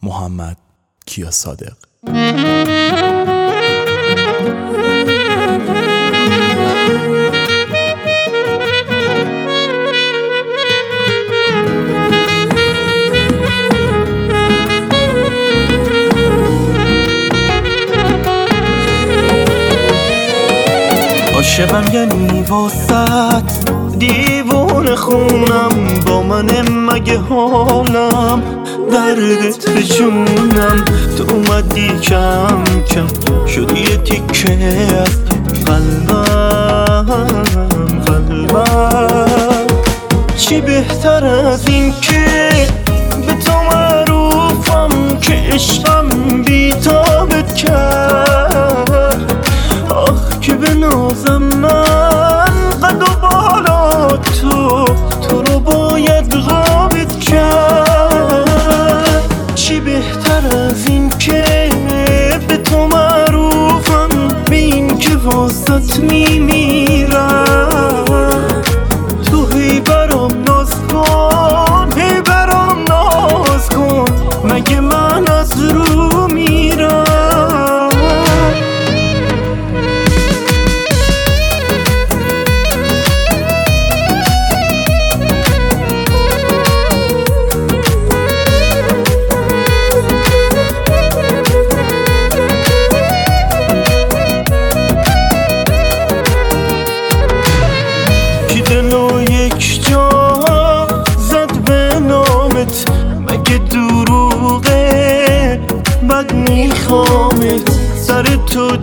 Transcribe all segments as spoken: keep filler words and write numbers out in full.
محمد کیا صادق. عاشقم یعنی واسط دیوونه خونم، با من مگه حالم دردت به جونم. تو اومدی کم کم شدی یه تیکه از قلبم قلبم. چی بهتر از این که به تو معروفم که عشقم بیتابت کرد. آخ که به نازم من قد و بالا تو تو رو باید غابت کرد. چی بهتر از این که به تو معروفم، به این که واسط میمیرم. تو هی برام ناز کن، هی برام ناز کن، مگه من از رو میرم. دلو یک جا زد به نامت، مگه دروغه بد میخوامت. سر تو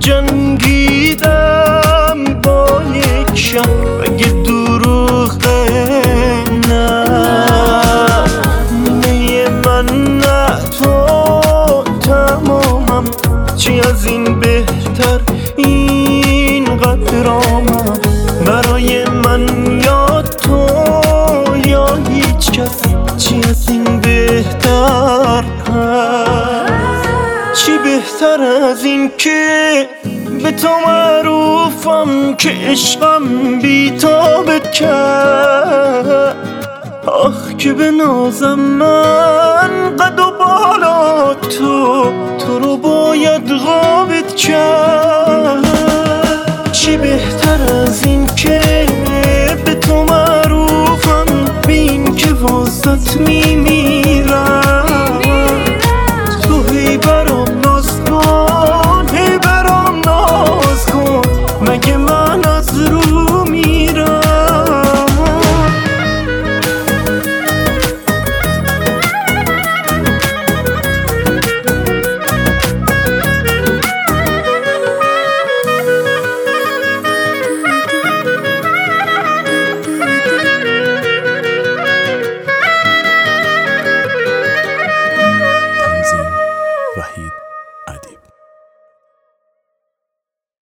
جنگیدم با یک شب، مگه دروغه نه نیه من نه تو تمامم. چی از این بهتر این قدرامم، برای من یا تو یا هیچ کس. چی از این بهتر هست؟ چی بهتر از این که به تو معروفم که عشقم بیتابت کرد. آخ که به نازم من قد و